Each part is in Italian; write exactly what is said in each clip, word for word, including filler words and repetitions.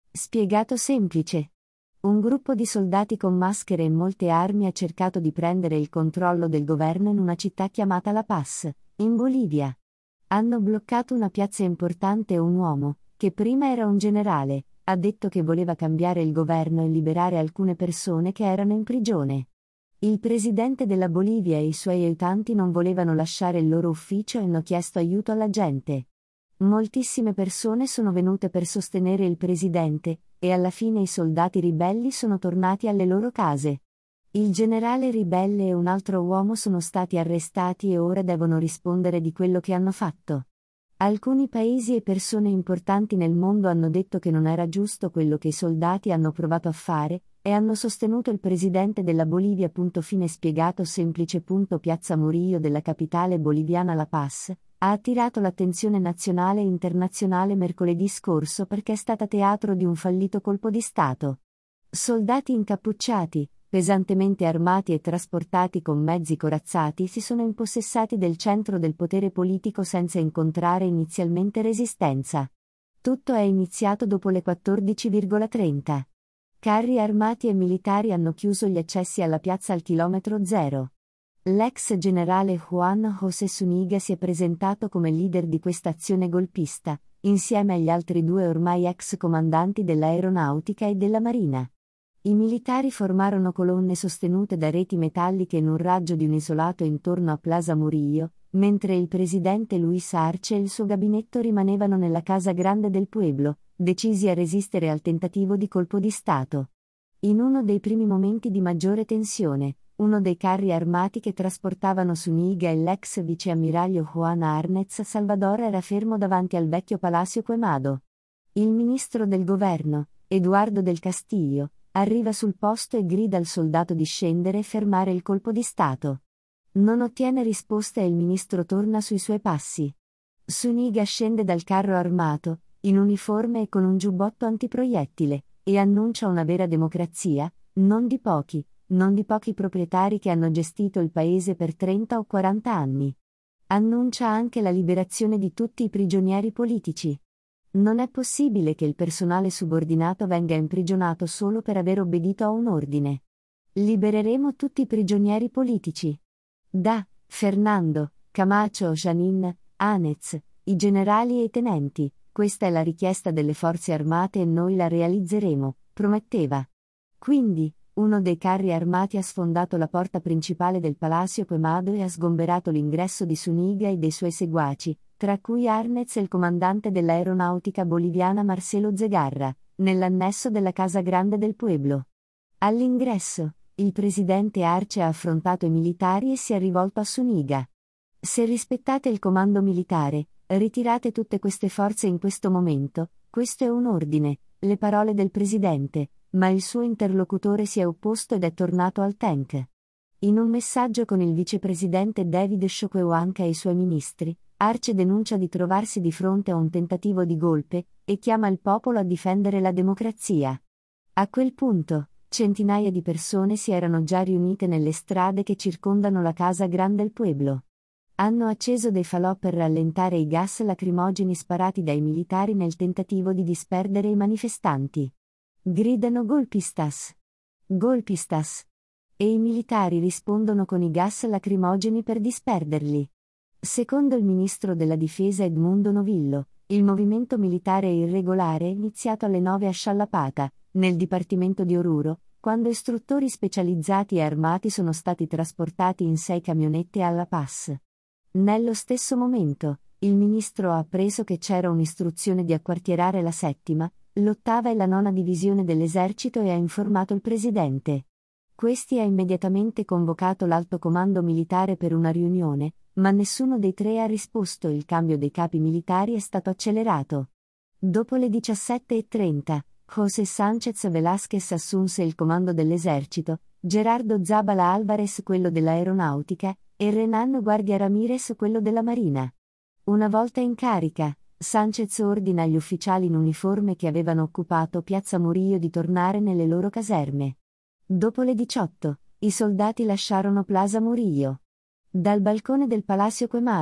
Spiegato semplice. Un gruppo di soldati con maschere e molte armi ha cercato di prendere il controllo del governo in una città chiamata La Paz, in Bolivia. Hanno bloccato una piazza importante e un uomo, che prima era un generale, ha detto che voleva cambiare il governo e liberare alcune persone che erano in prigione. Il presidente della Bolivia e i suoi aiutanti non volevano lasciare il loro ufficio e hanno chiesto aiuto alla gente. Moltissime persone sono venute per sostenere il presidente, e alla fine i soldati ribelli sono tornati alle loro case. Il generale ribelle e un altro uomo sono stati arrestati e ora devono rispondere di quello che hanno fatto. Alcuni paesi e persone importanti nel mondo hanno detto che non era giusto quello che i soldati hanno provato a fare, e hanno sostenuto il presidente della Bolivia. Fine spiegato semplice. Piazza Murillo della capitale boliviana La Paz ha attirato l'attenzione nazionale e internazionale mercoledì scorso perché è stata teatro di un fallito colpo di Stato. Soldati incappucciati, pesantemente armati e trasportati con mezzi corazzati si sono impossessati del centro del potere politico senza incontrare inizialmente resistenza. Tutto è iniziato dopo le quattordici e trenta. Carri armati e militari hanno chiuso gli accessi alla piazza al chilometro zero. L'ex generale Juan José Zuniga si è presentato come leader di questa azione golpista, insieme agli altri due ormai ex comandanti dell'aeronautica e della marina. I militari formarono colonne sostenute da reti metalliche in un raggio di un isolato intorno a Plaza Murillo, mentre il presidente Luis Arce e il suo gabinetto rimanevano nella Casa Grande del Pueblo, decisi a resistere al tentativo di colpo di Stato. In uno dei primi momenti di maggiore tensione, uno dei carri armati che trasportavano Zuniga e l'ex viceammiraglio Juan Arnez Salvador era fermo davanti al vecchio Palacio Quemado. Il ministro del governo, Eduardo del Castillo, arriva sul posto e grida al soldato di scendere e fermare il colpo di Stato. Non ottiene risposta e il ministro torna sui suoi passi. Zuniga scende dal carro armato, in uniforme e con un giubbotto antiproiettile, e annuncia una vera democrazia, non di pochi, non di pochi proprietari che hanno gestito il paese per trenta o quaranta anni. Annuncia anche la liberazione di tutti i prigionieri politici. Non è possibile che il personale subordinato venga imprigionato solo per aver obbedito a un ordine. Libereremo tutti i prigionieri politici. Da Fernando, Camacho, Janin, Anez, i generali e i tenenti, questa è la richiesta delle forze armate e noi la realizzeremo, prometteva. Quindi, uno dei carri armati ha sfondato la porta principale del Palacio Quemado e ha sgomberato l'ingresso di Zuniga e dei suoi seguaci, tra cui Arnez e il comandante dell'aeronautica boliviana Marcelo Zegarra, nell'annesso della Casa Grande del Pueblo. All'ingresso, il presidente Arce ha affrontato i militari e si è rivolto a Zuniga. Se rispettate il comando militare, ritirate tutte queste forze in questo momento, questo è un ordine, le parole del presidente, ma il suo interlocutore si è opposto ed è tornato al tank. In un messaggio con il vicepresidente David Choquehuanca e i suoi ministri, Arce denuncia di trovarsi di fronte a un tentativo di golpe, e chiama il popolo a difendere la democrazia. A quel punto, centinaia di persone si erano già riunite nelle strade che circondano la Casa Grande del Pueblo. Hanno acceso dei falò per rallentare i gas lacrimogeni sparati dai militari nel tentativo di disperdere i manifestanti. Gridano golpistas! Golpistas! E i militari rispondono con i gas lacrimogeni per disperderli. Secondo il ministro della difesa Edmundo Novillo, il movimento militare irregolare è iniziato alle nove a Xallapata, nel dipartimento di Oruro, quando istruttori specializzati e armati sono stati trasportati in sei camionette alla Paz. Nello stesso momento, il ministro ha appreso che c'era un'istruzione di acquartierare la settima, l'ottava e la nona divisione dell'esercito e ha informato il presidente. Questi ha immediatamente convocato l'alto comando militare per una riunione, ma nessuno dei tre ha risposto e il cambio dei capi militari è stato accelerato. Dopo le diciassette e trenta, José Sánchez Velázquez assunse il comando dell'esercito, Gerardo Zabala Álvarez quello dell'aeronautica, e Renan Guardia Ramírez quello della marina. Una volta in carica, Sánchez ordina agli ufficiali in uniforme che avevano occupato Piazza Murillo di tornare nelle loro caserme. Dopo le diciotto, i soldati lasciarono Plaza Murillo. Dal balcone del Palacio Quemado,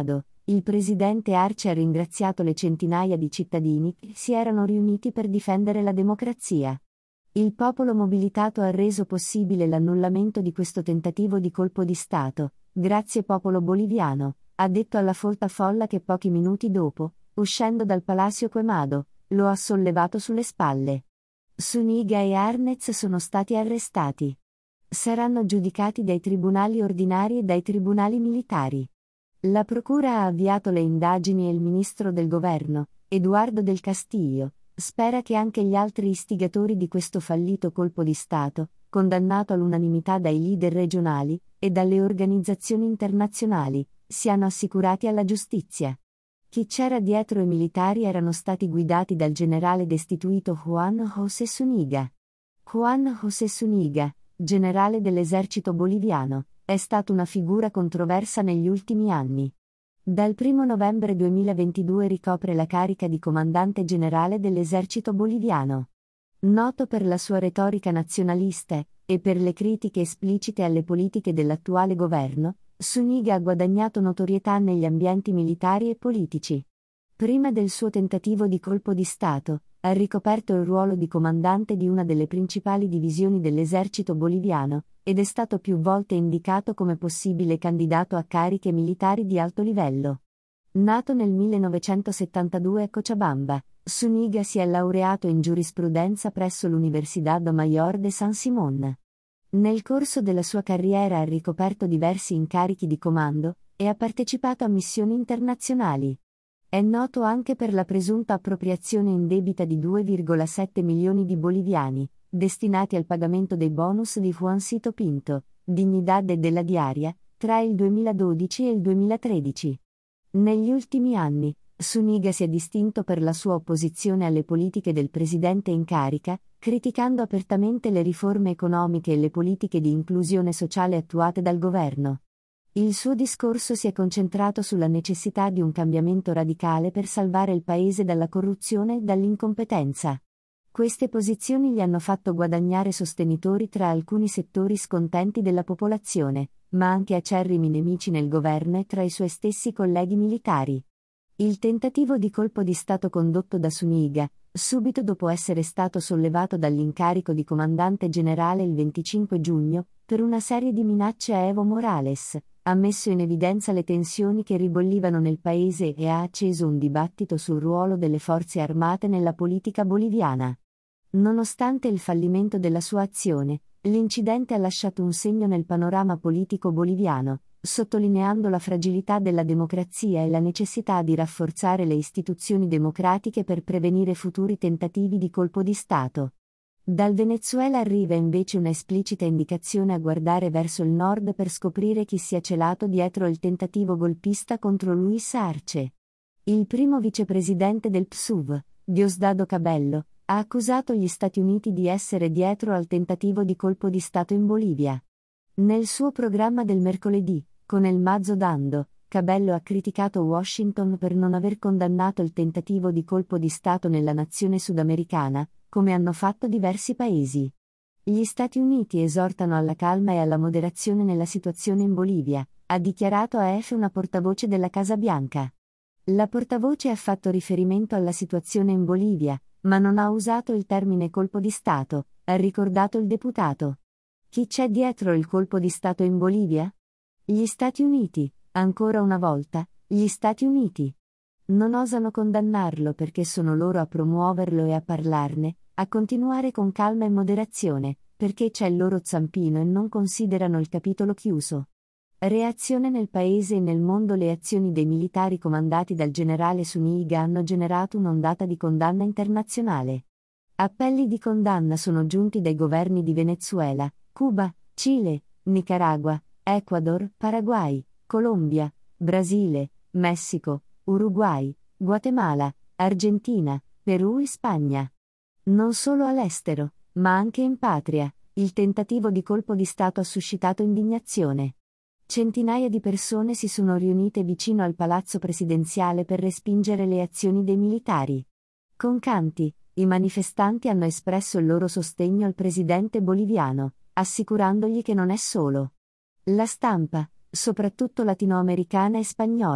Il presidente Arce ha ringraziato le centinaia di cittadini che si erano riuniti per difendere la democrazia. Il popolo mobilitato ha reso possibile l'annullamento di questo tentativo di colpo di Stato. Grazie popolo boliviano, ha detto alla folta folla che pochi minuti dopo, uscendo dal Palacio Quemado, lo ha sollevato sulle spalle. Zúñiga e Arnez sono stati arrestati. Saranno giudicati dai tribunali ordinari e dai tribunali militari. La procura ha avviato le indagini e il ministro del governo, Eduardo del Castillo, spera che anche gli altri istigatori di questo fallito colpo di Stato, condannato all'unanimità dai leader regionali e dalle organizzazioni internazionali, siano assicurati alla giustizia. Chi c'era dietro i militari erano stati guidati dal generale destituito Juan José Zúñiga. Juan José Zúñiga, generale dell'esercito boliviano, è stata una figura controversa negli ultimi anni. Dal primo novembre duemilaventidue ricopre la carica di comandante generale dell'esercito boliviano. Noto per la sua retorica nazionalista e per le critiche esplicite alle politiche dell'attuale governo, Zúñiga ha guadagnato notorietà negli ambienti militari e politici. Prima del suo tentativo di colpo di Stato, ha ricoperto il ruolo di comandante di una delle principali divisioni dell'esercito boliviano, ed è stato più volte indicato come possibile candidato a cariche militari di alto livello. Nato nel millenovecentosettantadue a Cochabamba, Zúñiga si è laureato in giurisprudenza presso l'Universidad Mayor de San Simón. Nel corso della sua carriera ha ricoperto diversi incarichi di comando, e ha partecipato a missioni internazionali. È noto anche per la presunta appropriazione indebita di due virgola sette milioni di boliviani, destinati al pagamento dei bonus di Juancito Pinto, Dignidad de la Diaria, tra il duemiladodici e il duemilatredici. Negli ultimi anni, Zúñiga si è distinto per la sua opposizione alle politiche del presidente in carica, criticando apertamente le riforme economiche e le politiche di inclusione sociale attuate dal governo. Il suo discorso si è concentrato sulla necessità di un cambiamento radicale per salvare il paese dalla corruzione e dall'incompetenza. Queste posizioni gli hanno fatto guadagnare sostenitori tra alcuni settori scontenti della popolazione, ma anche acerrimi nemici nel governo e tra i suoi stessi colleghi militari. Il tentativo di colpo di Stato condotto da Zúñiga, subito dopo essere stato sollevato dall'incarico di comandante generale il venticinque giugno, per una serie di minacce a Evo Morales, ha messo in evidenza le tensioni che ribollivano nel paese e ha acceso un dibattito sul ruolo delle forze armate nella politica boliviana. Nonostante il fallimento della sua azione, l'incidente ha lasciato un segno nel panorama politico boliviano, sottolineando la fragilità della democrazia e la necessità di rafforzare le istituzioni democratiche per prevenire futuri tentativi di colpo di Stato. Dal Venezuela arriva invece una esplicita indicazione a guardare verso il nord per scoprire chi sia celato dietro il tentativo golpista contro Luis Arce. Il primo vicepresidente del P S U V, Diosdado Cabello, ha accusato gli Stati Uniti di essere dietro al tentativo di colpo di Stato in Bolivia. Nel suo programma del mercoledì, con El Mazo Dando, Cabello ha criticato Washington per non aver condannato il tentativo di colpo di Stato nella nazione sudamericana, come hanno fatto diversi paesi. Gli Stati Uniti esortano alla calma e alla moderazione nella situazione in Bolivia, ha dichiarato A F una portavoce della Casa Bianca. La portavoce ha fatto riferimento alla situazione in Bolivia, ma non ha usato il termine colpo di Stato, ha ricordato il deputato. Chi c'è dietro il colpo di Stato in Bolivia? Gli Stati Uniti, ancora una volta, gli Stati Uniti. Non osano condannarlo perché sono loro a promuoverlo e a parlarne, a continuare con calma e moderazione, perché c'è il loro zampino e non considerano il capitolo chiuso. Reazione nel paese e nel mondo. Le azioni dei militari comandati dal generale Zúñiga hanno generato un'ondata di condanna internazionale. Appelli di condanna sono giunti dai governi di Venezuela, Cuba, Cile, Nicaragua, Ecuador, Paraguay, Colombia, Brasile, Messico, Uruguay, Guatemala, Argentina, Perù e Spagna. Non solo all'estero, ma anche in patria, il tentativo di colpo di Stato ha suscitato indignazione. Centinaia di persone si sono riunite vicino al palazzo presidenziale per respingere le azioni dei militari. Con canti, i manifestanti hanno espresso il loro sostegno al presidente boliviano, assicurandogli che non è solo. La stampa, soprattutto latinoamericana e spagnola,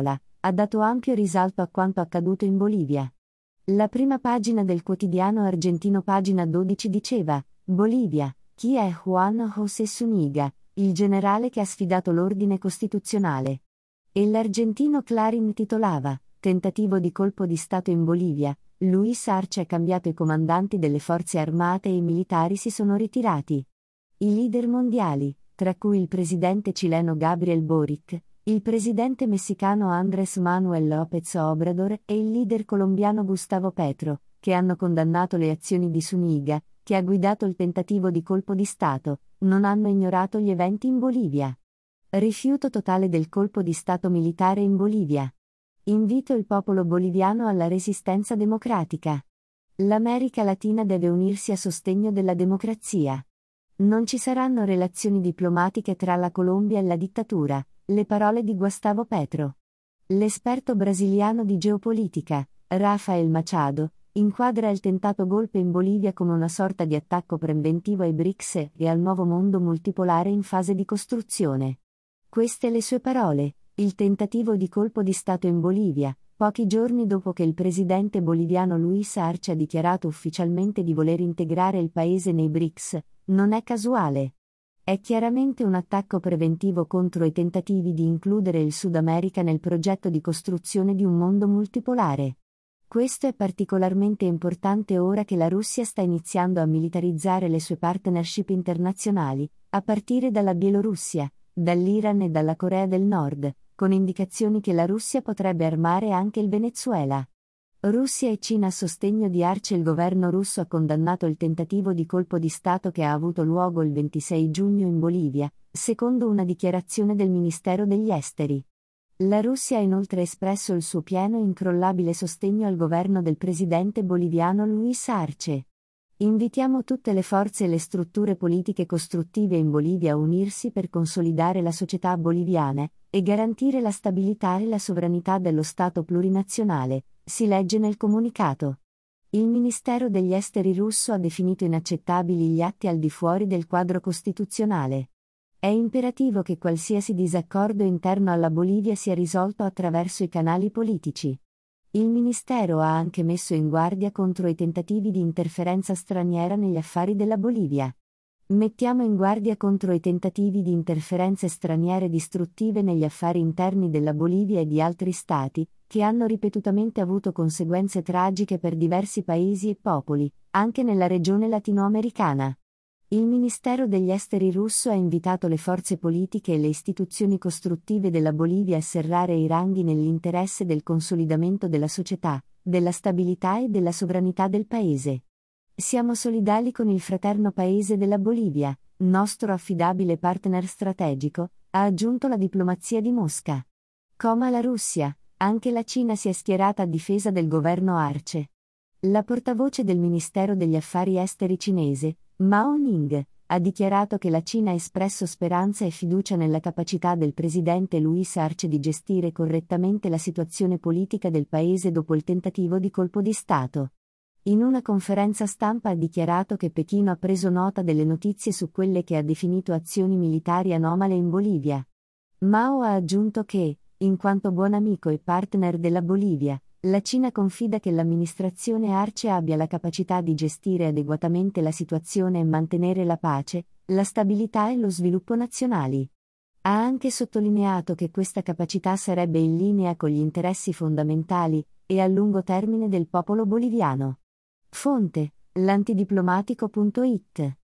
ha dato ampio risalto a quanto accaduto in Bolivia. La prima pagina del quotidiano argentino pagina dodici diceva: Bolivia, chi è Juan José Zúñiga, il generale che ha sfidato l'ordine costituzionale? E l'argentino Clarín titolava: tentativo di colpo di Stato in Bolivia, Luis Arce ha cambiato i comandanti delle forze armate e i militari si sono ritirati. I leader mondiali, tra cui il presidente cileno Gabriel Boric, il presidente messicano Andrés Manuel López Obrador e il leader colombiano Gustavo Petro, che hanno condannato le azioni di Zúñiga, che ha guidato il tentativo di colpo di Stato, non hanno ignorato gli eventi in Bolivia. Rifiuto totale del colpo di Stato militare in Bolivia. Invito il popolo boliviano alla resistenza democratica. L'America Latina deve unirsi a sostegno della democrazia. Non ci saranno relazioni diplomatiche tra la Colombia e la dittatura, le parole di Gustavo Petro. L'esperto brasiliano di geopolitica, Rafael Machado, inquadra il tentato golpe in Bolivia come una sorta di attacco preventivo ai B R I C S e al nuovo mondo multipolare in fase di costruzione. Queste le sue parole: il tentativo di colpo di Stato in Bolivia, pochi giorni dopo che il presidente boliviano Luis Arce ha dichiarato ufficialmente di voler integrare il paese nei B R I C S, non è casuale. È chiaramente un attacco preventivo contro i tentativi di includere il Sud America nel progetto di costruzione di un mondo multipolare. Questo è particolarmente importante ora che la Russia sta iniziando a militarizzare le sue partnership internazionali, a partire dalla Bielorussia, dall'Iran e dalla Corea del Nord, con indicazioni che la Russia potrebbe armare anche il Venezuela. Russia e Cina a sostegno di Arce. Il governo russo ha condannato il tentativo di colpo di Stato che ha avuto luogo il ventisei giugno in Bolivia, secondo una dichiarazione del Ministero degli Esteri. La Russia ha inoltre espresso il suo pieno e incrollabile sostegno al governo del presidente boliviano Luis Arce. Invitiamo tutte le forze e le strutture politiche costruttive in Bolivia a unirsi per consolidare la società boliviana e garantire la stabilità e la sovranità dello Stato plurinazionale, si legge nel comunicato. Il Ministero degli Esteri russo ha definito inaccettabili gli atti al di fuori del quadro costituzionale. È imperativo che qualsiasi disaccordo interno alla Bolivia sia risolto attraverso i canali politici. Il Ministero ha anche messo in guardia contro i tentativi di interferenza straniera negli affari della Bolivia. Mettiamo in guardia contro i tentativi di interferenze straniere distruttive negli affari interni della Bolivia e di altri stati, che hanno ripetutamente avuto conseguenze tragiche per diversi paesi e popoli, anche nella regione latinoamericana. Il Ministero degli Esteri russo ha invitato le forze politiche e le istituzioni costruttive della Bolivia a serrare i ranghi nell'interesse del consolidamento della società, della stabilità e della sovranità del paese. Siamo solidali con il fraterno paese della Bolivia, nostro affidabile partner strategico, ha aggiunto la diplomazia di Mosca. Come la Russia, anche la Cina si è schierata a difesa del governo Arce. La portavoce del Ministero degli Affari Esteri cinese, Mao Ning, ha dichiarato che la Cina ha espresso speranza e fiducia nella capacità del presidente Luis Arce di gestire correttamente la situazione politica del paese dopo il tentativo di colpo di Stato. In una conferenza stampa ha dichiarato che Pechino ha preso nota delle notizie su quelle che ha definito azioni militari anomale in Bolivia. Mao ha aggiunto che, in quanto buon amico e partner della Bolivia, la Cina confida che l'amministrazione Arce abbia la capacità di gestire adeguatamente la situazione e mantenere la pace, la stabilità e lo sviluppo nazionali. Ha anche sottolineato che questa capacità sarebbe in linea con gli interessi fondamentali e a lungo termine del popolo boliviano. Fonte: l'antidiplomatico punto it